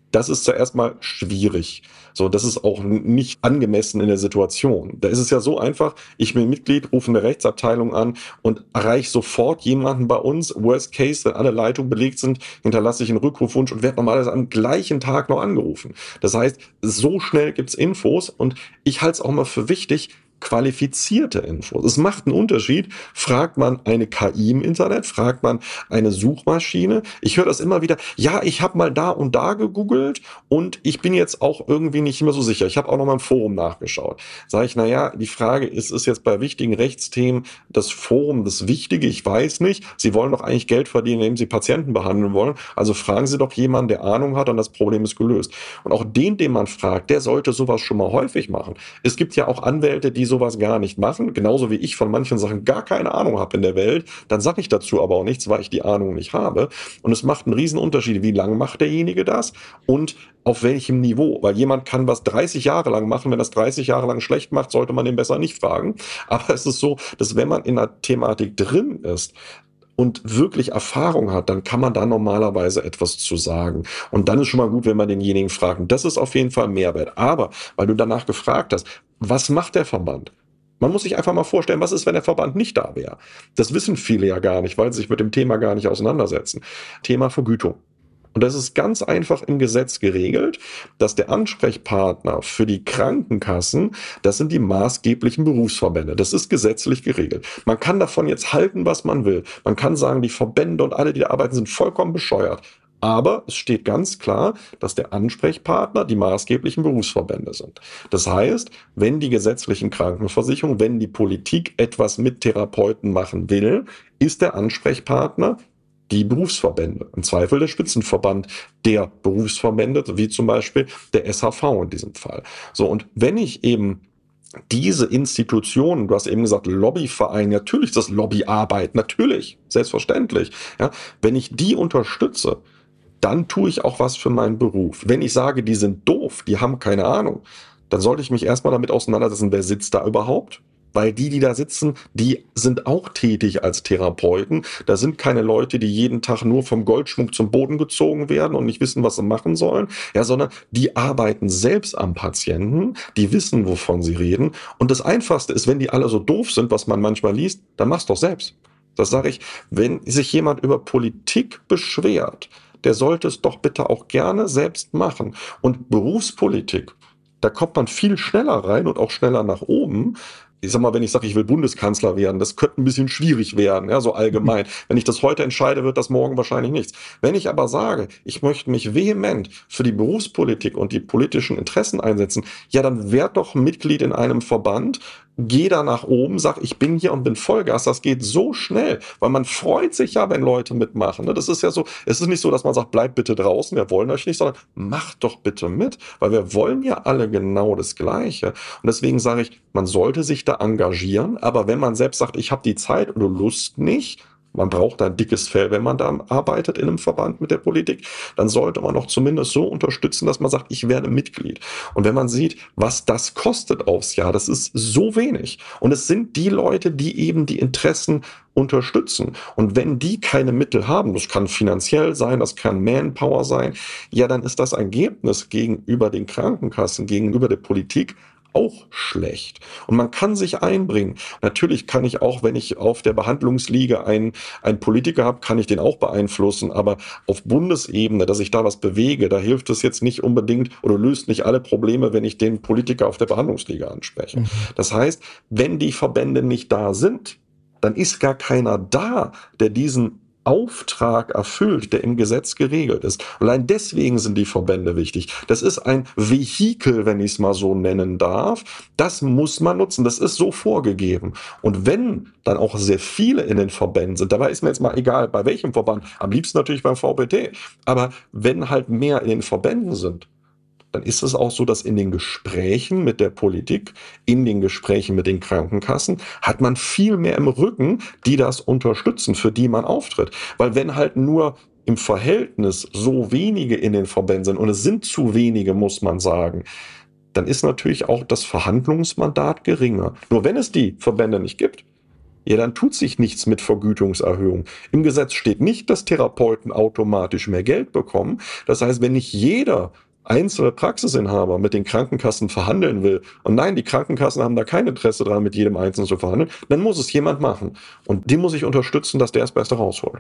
Das ist zuerst mal schwierig. So, das ist auch nicht angemessen in der Situation. Da ist es ja so einfach, ich bin Mitglied, rufe eine Rechtsabteilung an und erreiche sofort jemanden bei uns. Worst case, wenn alle Leitungen belegt sind, hinterlasse ich einen Rückrufwunsch und werde normalerweise am gleichen Tag noch angerufen. Das heißt, so schnell gibt's Infos und ich halte es auch mal für wichtig, qualifizierte Infos. Es macht einen Unterschied. Fragt man eine K I im Internet, fragt man eine Suchmaschine. Ich höre das immer wieder. Ja, ich habe mal da und da gegoogelt und ich bin jetzt auch irgendwie nicht mehr so sicher. Ich habe auch noch mal im Forum nachgeschaut. Sage ich, na ja, die Frage ist, ist jetzt bei wichtigen Rechtsthemen das Forum das Wichtige? Ich weiß nicht. Sie wollen doch eigentlich Geld verdienen, indem Sie Patienten behandeln wollen. Also fragen Sie doch jemanden, der Ahnung hat und das Problem ist gelöst. Und auch den, den man fragt, der sollte sowas schon mal häufig machen. Es gibt ja auch Anwälte, die sowas gar nicht machen, genauso wie ich von manchen Sachen gar keine Ahnung habe in der Welt, dann sage ich dazu aber auch nichts, weil ich die Ahnung nicht habe. Und es macht einen riesen Unterschied, wie lange macht derjenige das und auf welchem Niveau. Weil jemand kann was dreißig Jahre lang machen, wenn das dreißig Jahre lang schlecht macht, sollte man den besser nicht fragen. Aber es ist so, dass wenn man in der Thematik drin ist, und wirklich Erfahrung hat, dann kann man da normalerweise etwas zu sagen. Und dann ist schon mal gut, wenn man denjenigen fragt. Und das ist auf jeden Fall ein Mehrwert. Aber, weil du danach gefragt hast, was macht der Verband? Man muss sich einfach mal vorstellen, was ist, wenn der Verband nicht da wäre? Das wissen viele ja gar nicht, weil sie sich mit dem Thema gar nicht auseinandersetzen. Thema Vergütung. Und das ist ganz einfach im Gesetz geregelt, dass der Ansprechpartner für die Krankenkassen, das sind die maßgeblichen Berufsverbände. Das ist gesetzlich geregelt. Man kann davon jetzt halten, was man will. Man kann sagen, die Verbände und alle, die da arbeiten, sind vollkommen bescheuert. Aber es steht ganz klar, dass der Ansprechpartner die maßgeblichen Berufsverbände sind. Das heißt, wenn die gesetzlichen Krankenversicherungen, wenn die Politik etwas mit Therapeuten machen will, ist der Ansprechpartner die Berufsverbände, im Zweifel der Spitzenverband der Berufsverbände, wie zum Beispiel der S H V in diesem Fall. So, und wenn ich eben diese Institutionen, du hast eben gesagt, Lobbyverein, natürlich ist das Lobbyarbeit, natürlich, selbstverständlich. Ja, wenn ich die unterstütze, dann tue ich auch was für meinen Beruf. Wenn ich sage, die sind doof, die haben keine Ahnung, dann sollte ich mich erstmal damit auseinandersetzen, wer sitzt da überhaupt? Weil die, die da sitzen, die sind auch tätig als Therapeuten. Da sind keine Leute, die jeden Tag nur vom Goldschmuck zum Boden gezogen werden und nicht wissen, was sie machen sollen, ja, sondern die arbeiten selbst am Patienten, die wissen, wovon sie reden. Und das Einfachste ist, wenn die alle so doof sind, was man manchmal liest, dann mach's doch selbst. Das sage ich, wenn sich jemand über Politik beschwert, der sollte es doch bitte auch gerne selbst machen. Und Berufspolitik, da kommt man viel schneller rein und auch schneller nach oben. Ich sag mal, wenn ich sage, ich will Bundeskanzler werden, das könnte ein bisschen schwierig werden, ja, so allgemein. Wenn ich das heute entscheide, wird das morgen wahrscheinlich nichts. Wenn ich aber sage, ich möchte mich vehement für die Berufspolitik und die politischen Interessen einsetzen, ja, dann werd doch Mitglied in einem Verband, geh da nach oben, sag, ich bin hier und bin Vollgas. Das geht so schnell, weil man freut sich ja, wenn Leute mitmachen. Das ist ja so, es ist nicht so, dass man sagt, bleibt bitte draußen, wir wollen euch nicht, sondern macht doch bitte mit, weil wir wollen ja alle genau das Gleiche. Und deswegen sage ich, man sollte sich da engagieren, aber wenn man selbst sagt, ich habe die Zeit oder Lust nicht, man braucht ein dickes Fell, wenn man da arbeitet in einem Verband mit der Politik, dann sollte man doch zumindest so unterstützen, dass man sagt, ich werde Mitglied. Und wenn man sieht, was das kostet aufs Jahr, das ist so wenig. Und es sind die Leute, die eben die Interessen unterstützen. Und wenn die keine Mittel haben, das kann finanziell sein, das kann Manpower sein, ja, dann ist das Ergebnis gegenüber den Krankenkassen, gegenüber der Politik auch schlecht. Und man kann sich einbringen. Natürlich kann ich auch, wenn ich auf der Behandlungsliga einen, einen Politiker habe, kann ich den auch beeinflussen. Aber auf Bundesebene, dass ich da was bewege, da hilft es jetzt nicht unbedingt oder löst nicht alle Probleme, wenn ich den Politiker auf der Behandlungsliga anspreche. Mhm. Das heißt, wenn die Verbände nicht da sind, dann ist gar keiner da, der diesen Auftrag erfüllt, der im Gesetz geregelt ist. Allein deswegen sind die Verbände wichtig. Das ist ein Vehikel, wenn ich es mal so nennen darf. Das muss man nutzen. Das ist so vorgegeben. Und wenn dann auch sehr viele in den Verbänden sind, dabei ist mir jetzt mal egal, bei welchem Verband, am liebsten natürlich beim V P T, aber wenn halt mehr in den Verbänden sind, dann ist es auch so, dass in den Gesprächen mit der Politik, in den Gesprächen mit den Krankenkassen, hat man viel mehr im Rücken, die das unterstützen, für die man auftritt. Weil wenn halt nur im Verhältnis so wenige in den Verbänden sind, und es sind zu wenige, muss man sagen, dann ist natürlich auch das Verhandlungsmandat geringer. Nur wenn es die Verbände nicht gibt, ja, dann tut sich nichts mit Vergütungserhöhung. Im Gesetz steht nicht, dass Therapeuten automatisch mehr Geld bekommen. Das heißt, wenn nicht jeder einzelne Praxisinhaber mit den Krankenkassen verhandeln will, und nein, die Krankenkassen haben da kein Interesse daran, mit jedem Einzelnen zu verhandeln, dann muss es jemand machen. Und den muss ich unterstützen, dass der das Beste rausholt.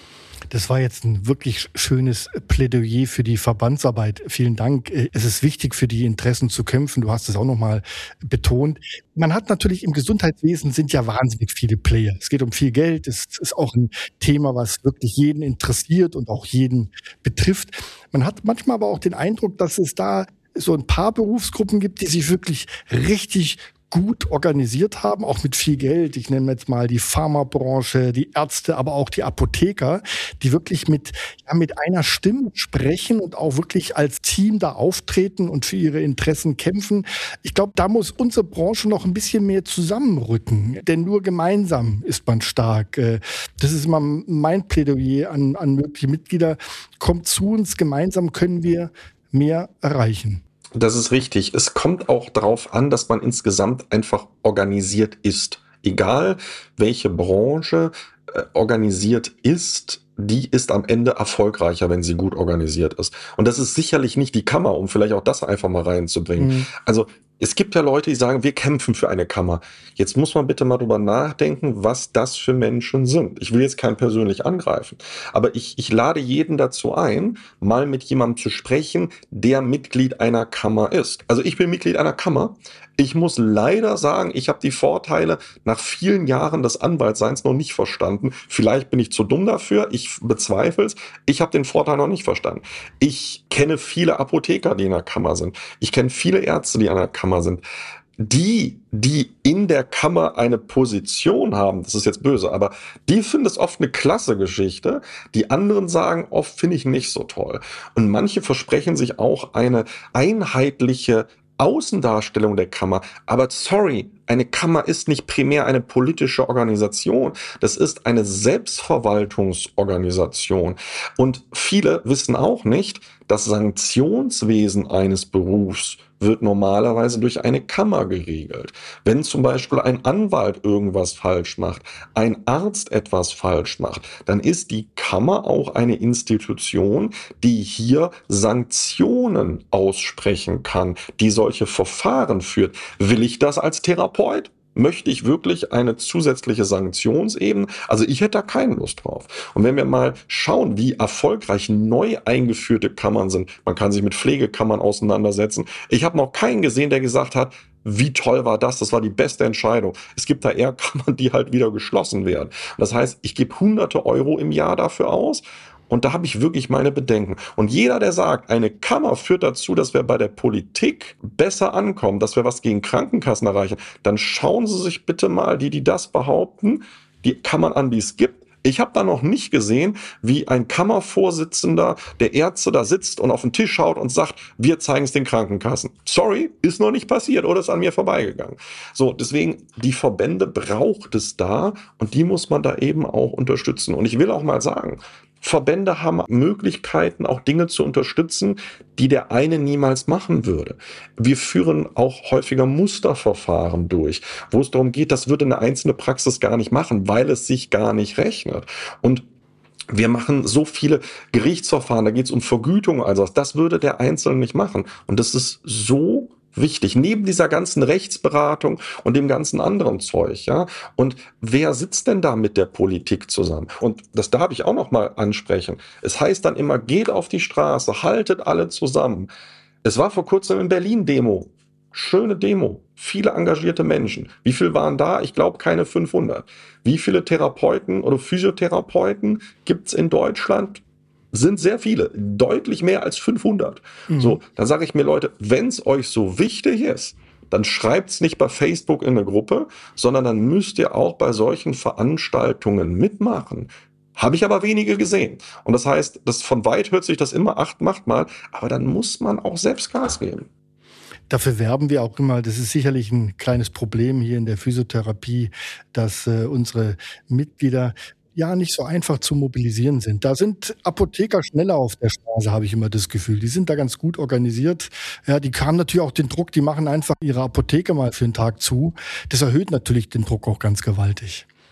Das war jetzt ein wirklich schönes Plädoyer für die Verbandsarbeit. Vielen Dank. Es ist wichtig, für die Interessen zu kämpfen. Du hast es auch nochmal betont. Man hat natürlich im Gesundheitswesen sind ja wahnsinnig viele Player. Es geht um viel Geld. Es ist auch ein Thema, was wirklich jeden interessiert und auch jeden betrifft. Man hat manchmal aber auch den Eindruck, dass es da so ein paar Berufsgruppen gibt, die sich wirklich richtig gut organisiert haben, auch mit viel Geld. Ich nenne jetzt mal die Pharmabranche, die Ärzte, aber auch die Apotheker, die wirklich mit, ja, mit einer Stimme sprechen und auch wirklich als Team da auftreten und für ihre Interessen kämpfen. Ich glaube, da muss unsere Branche noch ein bisschen mehr zusammenrücken, denn nur gemeinsam ist man stark. Das ist immer mein Plädoyer an, an mögliche Mitglieder. Kommt zu uns, gemeinsam können wir mehr erreichen. Das ist richtig. Es kommt auch darauf an, dass man insgesamt einfach organisiert ist. Egal, welche Branche äh, organisiert ist, die ist am Ende erfolgreicher, wenn sie gut organisiert ist. Und das ist sicherlich nicht die Kammer, um vielleicht auch das einfach mal reinzubringen. Mhm. Also es gibt ja Leute, die sagen, wir kämpfen für eine Kammer. Jetzt muss man bitte mal drüber nachdenken, was das für Menschen sind. Ich will jetzt keinen persönlich angreifen, aber ich, ich lade jeden dazu ein, mal mit jemandem zu sprechen, der Mitglied einer Kammer ist. Also ich bin Mitglied einer Kammer. Ich muss leider sagen, ich habe die Vorteile nach vielen Jahren des Anwaltseins noch nicht verstanden. Vielleicht bin ich zu dumm dafür, ich bezweifle es. Ich habe den Vorteil noch nicht verstanden. Ich kenne viele Apotheker, die in der Kammer sind. Ich kenne viele Ärzte, die in der Kammer sind. Die, die in der Kammer eine Position haben, das ist jetzt böse, aber die finden es oft eine klasse Geschichte. Die anderen sagen oft, finde ich nicht so toll. Und manche versprechen sich auch eine einheitliche Außendarstellung der Kammer. Aber sorry, eine Kammer ist nicht primär eine politische Organisation. Das ist eine Selbstverwaltungsorganisation. Und viele wissen auch nicht, das Sanktionswesen eines Berufs wird normalerweise durch eine Kammer geregelt. Wenn zum Beispiel ein Anwalt irgendwas falsch macht, ein Arzt etwas falsch macht, dann ist die Kammer auch eine Institution, die hier Sanktionen aussprechen kann, die solche Verfahren führt. Will ich das als Therapeut? Möchte ich wirklich eine zusätzliche Sanktionsebene? Also ich hätte da keine Lust drauf. Und wenn wir mal schauen, wie erfolgreich neu eingeführte Kammern sind, man kann sich mit Pflegekammern auseinandersetzen. Ich habe noch keinen gesehen, der gesagt hat, wie toll war das? Das war die beste Entscheidung. Es gibt da eher Kammern, die halt wieder geschlossen werden. Das heißt, ich gebe hunderte Euro im Jahr dafür aus. Und da habe ich wirklich meine Bedenken. Und jeder, der sagt, eine Kammer führt dazu, dass wir bei der Politik besser ankommen, dass wir was gegen Krankenkassen erreichen, dann schauen Sie sich bitte mal, die, die das behaupten, die Kammern an, die es gibt. Ich habe da noch nicht gesehen, wie ein Kammervorsitzender der Ärzte da sitzt und auf den Tisch schaut und sagt, wir zeigen es den Krankenkassen. Sorry, ist noch nicht passiert oder ist an mir vorbeigegangen. So, deswegen, die Verbände braucht es da und die muss man da eben auch unterstützen. Und ich will auch mal sagen, Verbände haben Möglichkeiten, auch Dinge zu unterstützen, die der eine niemals machen würde. Wir führen auch häufiger Musterverfahren durch, wo es darum geht, das würde eine einzelne Praxis gar nicht machen, weil es sich gar nicht rechnet. Und wir machen so viele Gerichtsverfahren, da geht es um Vergütung, also das würde der Einzelne nicht machen. Und das ist so wichtig, neben dieser ganzen Rechtsberatung und dem ganzen anderen Zeug, ja. Und wer sitzt denn da mit der Politik zusammen? Und das darf ich auch noch mal ansprechen. Es heißt dann immer, geht auf die Straße, haltet alle zusammen. Es war vor kurzem in Berlin Demo. Schöne Demo. Viele engagierte Menschen. Wie viel waren da? Ich glaube keine fünfhundert. Wie viele Therapeuten oder Physiotherapeuten gibt's in Deutschland? Sind sehr viele, deutlich mehr als fünfhundert. Mhm. So, dann sage ich mir, Leute, wenn es euch so wichtig ist, dann schreibt's nicht bei Facebook in eine Gruppe, sondern dann müsst ihr auch bei solchen Veranstaltungen mitmachen. Habe ich aber wenige gesehen. Und das heißt, das von weit hört sich das immer, acht macht mal, aber dann muss man auch selbst Gas geben. Dafür werben wir auch immer, das ist sicherlich ein kleines Problem hier in der Physiotherapie, dass äh, unsere Mitglieder ja nicht so einfach zu mobilisieren sind. Da sind Apotheker schneller auf der Straße, habe ich immer das Gefühl. Die sind da ganz gut organisiert. Ja, die haben natürlich auch den Druck, die machen einfach ihre Apotheke mal für einen Tag zu. Das erhöht natürlich den Druck auch ganz gewaltig.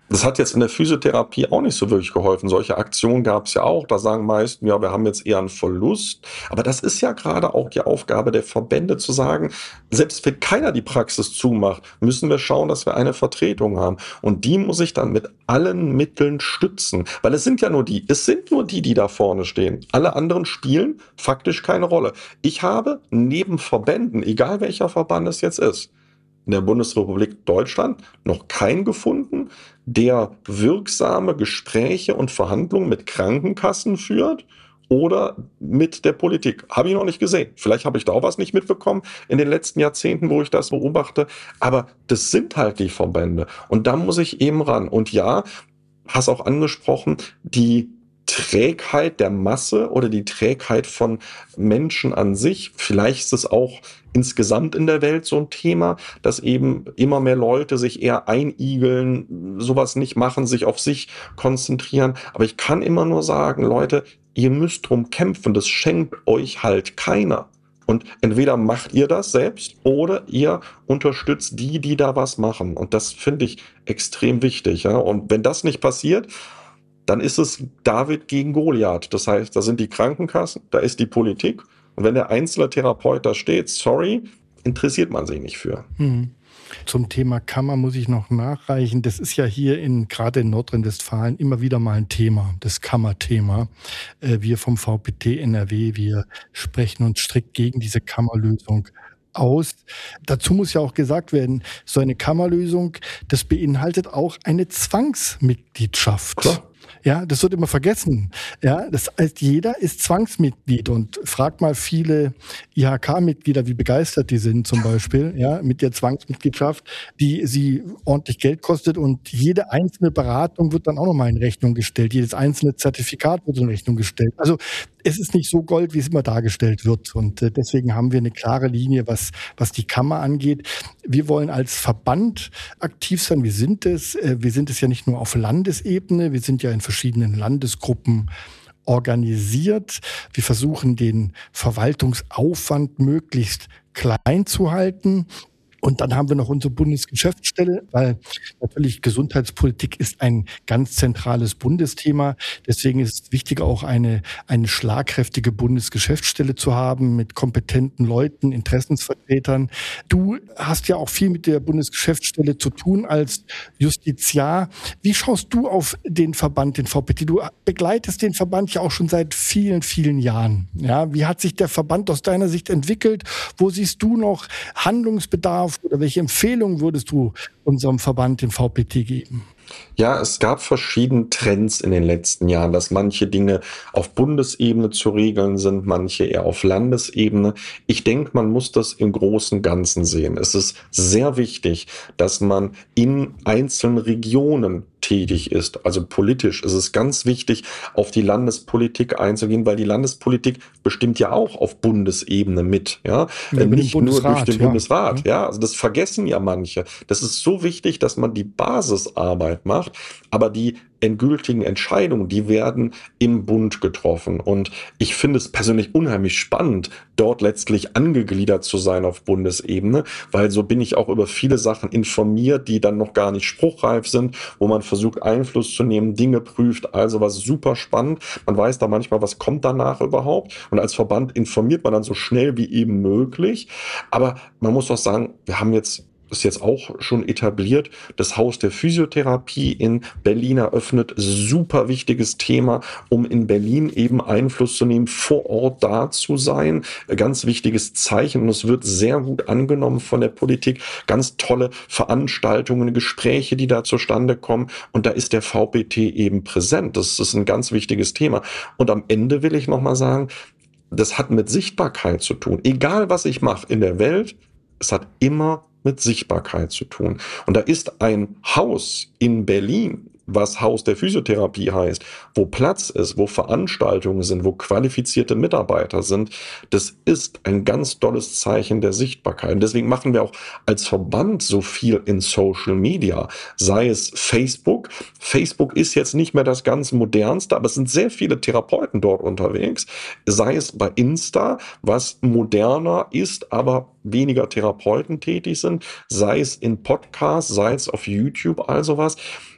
Das hat jetzt in der Physiotherapie auch nicht so wirklich geholfen. Solche Aktionen gab es ja auch. Da sagen meisten, ja, wir haben jetzt eher einen Verlust. Aber das ist ja gerade auch die Aufgabe der Verbände zu sagen, selbst wenn keiner die Praxis zumacht, müssen wir schauen, dass wir eine Vertretung haben. Und die muss ich dann mit allen Mitteln stützen. Weil es sind ja nur die, es sind nur die, die da vorne stehen. Alle anderen spielen faktisch keine Rolle. Ich habe neben Verbänden, egal welcher Verband es jetzt ist, in der Bundesrepublik Deutschland noch keinen gefunden, der wirksame Gespräche und Verhandlungen mit Krankenkassen führt oder mit der Politik. Habe ich noch nicht gesehen. Vielleicht habe ich da auch was nicht mitbekommen in den letzten Jahrzehnten, wo ich das beobachte. Aber das sind halt die Verbände. Und da muss ich eben ran. Und ja, hast auch angesprochen, die Trägheit der Masse oder die Trägheit von Menschen an sich. Vielleicht ist es auch insgesamt in der Welt so ein Thema, dass eben immer mehr Leute sich eher einigeln, sowas nicht machen, sich auf sich konzentrieren. Aber ich kann immer nur sagen, Leute, ihr müsst drum kämpfen, das schenkt euch halt keiner. Und entweder macht ihr das selbst oder ihr unterstützt die, die da was machen. Und das finde ich extrem wichtig. Ja? Und wenn das nicht passiert, dann ist es David gegen Goliath. Das heißt, da sind die Krankenkassen, da ist die Politik. Und wenn der einzelne Therapeut da steht, sorry, interessiert man sich nicht für. Hm. Zum Thema Kammer muss ich noch nachreichen. Das ist ja hier in, gerade in Nordrhein-Westfalen immer wieder mal ein Thema, das Kammerthema. Äh, wir vom V P T N R W, wir sprechen uns strikt gegen diese Kammerlösung aus. Dazu muss ja auch gesagt werden, so eine Kammerlösung, das beinhaltet auch eine Zwangsmitgliedschaft. Klar. Ja, das wird immer vergessen. Ja, das heißt, jeder ist Zwangsmitglied und fragt mal viele I H K-Mitglieder, wie begeistert die sind zum Beispiel, ja, mit der Zwangsmitgliedschaft, die sie ordentlich Geld kostet und jede einzelne Beratung wird dann auch nochmal in Rechnung gestellt. Jedes einzelne Zertifikat wird in Rechnung gestellt. Also es ist nicht so Gold, wie es immer dargestellt wird. Und äh, deswegen haben wir eine klare Linie, was, was die Kammer angeht. Wir wollen als Verband aktiv sein. Wir sind es. Äh, wir sind es ja nicht nur auf Landesebene. Wir sind ja in verschiedenen Landesgruppen organisiert. Wir versuchen, den Verwaltungsaufwand möglichst klein zu halten. Und dann haben wir noch unsere Bundesgeschäftsstelle, weil natürlich Gesundheitspolitik ist ein ganz zentrales Bundesthema. Deswegen ist es wichtig, auch eine, eine schlagkräftige Bundesgeschäftsstelle zu haben mit kompetenten Leuten, Interessensvertretern. Du hast ja auch viel mit der Bundesgeschäftsstelle zu tun als Justiziar. Wie schaust du auf den Verband, den V P T? Du begleitest den Verband ja auch schon seit vielen, vielen Jahren. Ja, wie hat sich der Verband aus deiner Sicht entwickelt? Wo siehst du noch Handlungsbedarf? Oder welche Empfehlungen würdest du unserem Verband, dem V P T, geben? Ja, es gab verschiedene Trends in den letzten Jahren, dass manche Dinge auf Bundesebene zu regeln sind, manche eher auf Landesebene. Ich denke, man muss das im großen Ganzen sehen. Es ist sehr wichtig, dass man in einzelnen Regionen tätig ist. Also politisch ist es ganz wichtig, auf die Landespolitik einzugehen, weil die Landespolitik bestimmt ja auch auf Bundesebene mit. Ja, ja nicht nur durch den ja. Bundesrat. Ja, also das vergessen ja manche. Das ist so wichtig, dass man die Basisarbeit macht, aber die endgültigen Entscheidungen, die werden im Bund getroffen. Und ich finde es persönlich unheimlich spannend, dort letztlich angegliedert zu sein auf Bundesebene, weil so bin ich auch über viele Sachen informiert, die dann noch gar nicht spruchreif sind, wo man versucht, Einfluss zu nehmen, Dinge prüft, also was super spannend. Man weiß da manchmal, was kommt danach überhaupt. Und als Verband informiert man dann so schnell wie eben möglich. Aber man muss auch sagen, wir haben jetzt ist jetzt auch schon etabliert. Das Haus der Physiotherapie in Berlin eröffnet. Super wichtiges Thema, um in Berlin eben Einfluss zu nehmen, vor Ort da zu sein. Ganz wichtiges Zeichen und es wird sehr gut angenommen von der Politik. Ganz tolle Veranstaltungen, Gespräche, die da zustande kommen. Und da ist der V P T eben präsent. Das ist ein ganz wichtiges Thema. Und am Ende will ich nochmal sagen, das hat mit Sichtbarkeit zu tun. Egal, was ich mache in der Welt, es hat immer mit Sichtbarkeit zu tun. Und da ist ein Haus in Berlin, was Haus der Physiotherapie heißt, wo Platz ist, wo Veranstaltungen sind, wo qualifizierte Mitarbeiter sind, das ist ein ganz tolles Zeichen der Sichtbarkeit. Und deswegen machen wir auch als Verband so viel in Social Media, sei es Facebook. Facebook ist jetzt nicht mehr das ganz modernste, aber es sind sehr viele Therapeuten dort unterwegs, sei es bei Insta, was moderner ist, aber weniger Therapeuten tätig sind, sei es in Podcasts, sei es auf YouTube, also was.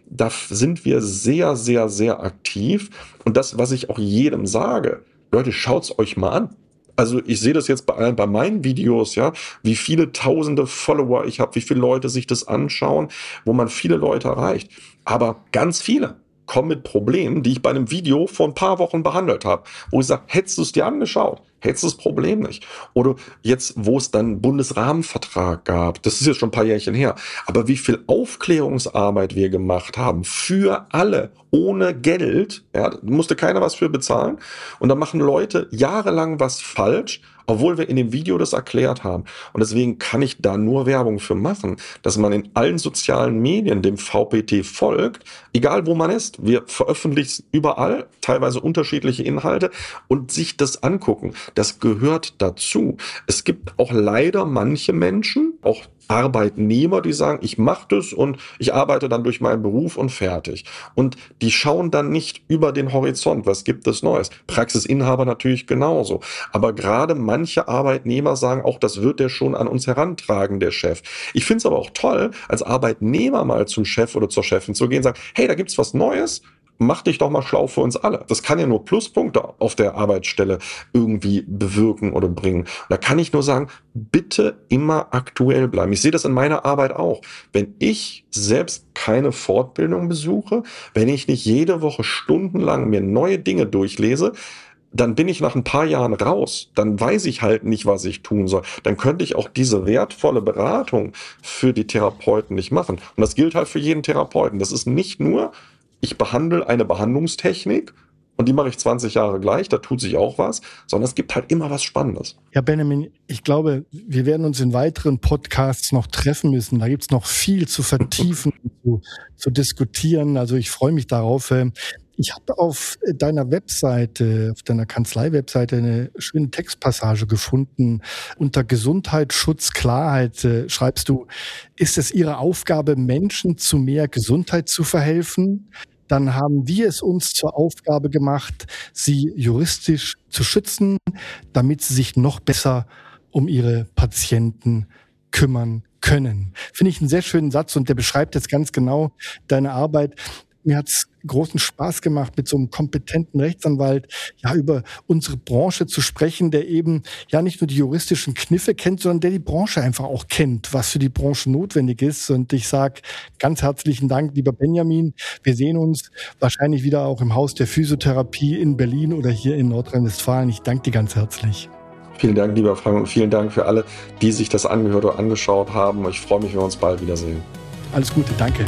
da sind wir sehr, sehr, sehr aktiv. Und das, was ich auch jedem sage, Leute, schaut's euch mal an. Also ich sehe das jetzt bei, bei meinen Videos, ja, wie viele tausende Follower ich habe, wie viele Leute sich das anschauen, wo man viele Leute erreicht. Aber ganz viele kommen mit Problemen, die ich bei einem Video vor ein paar Wochen behandelt habe, wo ich sage, hättest du es dir angeschaut, hättest du das Problem nicht. Oder jetzt, wo es dann einen Bundesrahmenvertrag gab, das ist jetzt schon ein paar Jährchen her, aber wie viel Aufklärungsarbeit wir gemacht haben für alle, ohne Geld, ja, musste keiner was für bezahlen. Und da machen Leute jahrelang was falsch, obwohl wir in dem Video das erklärt haben. Und deswegen kann ich da nur Werbung für machen, dass man in allen sozialen Medien dem V P T folgt, egal wo man ist. Wir veröffentlichen überall teilweise unterschiedliche Inhalte und sich das angucken. Das gehört dazu. Es gibt auch leider manche Menschen, auch Arbeitnehmer, die sagen, ich mache das und ich arbeite dann durch meinen Beruf und fertig. Und die schauen dann nicht über den Horizont, was gibt es Neues. Praxisinhaber natürlich genauso. Aber gerade manche Arbeitnehmer sagen auch, das wird der schon an uns herantragen, der Chef. Ich finde es aber auch toll, als Arbeitnehmer mal zum Chef oder zur Chefin zu gehen und sagen, hey, da gibt's was Neues. Mach dich doch mal schlau für uns alle. Das kann ja nur Pluspunkte auf der Arbeitsstelle irgendwie bewirken oder bringen. Da kann ich nur sagen, bitte immer aktuell bleiben. Ich sehe das in meiner Arbeit auch. Wenn ich selbst keine Fortbildung besuche, wenn ich nicht jede Woche stundenlang mir neue Dinge durchlese, dann bin ich nach ein paar Jahren raus. Dann weiß ich halt nicht, was ich tun soll. Dann könnte ich auch diese wertvolle Beratung für die Therapeuten nicht machen. Und das gilt halt für jeden Therapeuten. Das ist nicht nur, ich behandle eine Behandlungstechnik und die mache ich zwanzig Jahre gleich, da tut sich auch was, sondern es gibt halt immer was Spannendes. Ja, Benjamin, ich glaube, wir werden uns in weiteren Podcasts noch treffen müssen. Da gibt es noch viel zu vertiefen, zu, zu diskutieren. Also ich freue mich darauf. Ich habe auf deiner Webseite, auf deiner Kanzlei-Webseite eine schöne Textpassage gefunden. Unter Gesundheitsschutz, Klarheit äh, schreibst du, ist es Ihre Aufgabe, Menschen zu mehr Gesundheit zu verhelfen? Dann haben wir es uns zur Aufgabe gemacht, sie juristisch zu schützen, damit sie sich noch besser um ihre Patienten kümmern können. Finde ich einen sehr schönen Satz und der beschreibt jetzt ganz genau deine Arbeit. Mir hat es großen Spaß gemacht, mit so einem kompetenten Rechtsanwalt ja über unsere Branche zu sprechen, der eben ja nicht nur die juristischen Kniffe kennt, sondern der die Branche einfach auch kennt, was für die Branche notwendig ist. Und ich sage ganz herzlichen Dank, lieber Benjamin. Wir sehen uns wahrscheinlich wieder auch im Haus der Physiotherapie in Berlin oder hier in Nordrhein-Westfalen. Ich danke dir ganz herzlich. Vielen Dank, lieber Frank, und vielen Dank für alle, die sich das angehört oder angeschaut haben. Ich freue mich, wenn wir uns bald wiedersehen. Alles Gute, danke.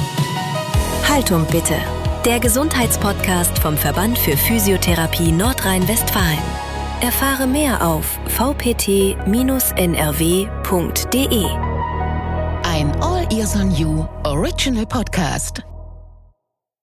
Haltung bitte. Der Gesundheitspodcast vom Verband für Physiotherapie Nordrhein-Westfalen. Erfahre mehr auf v p t Bindestrich n r w punkt d e. Ein All Ears on You Original Podcast.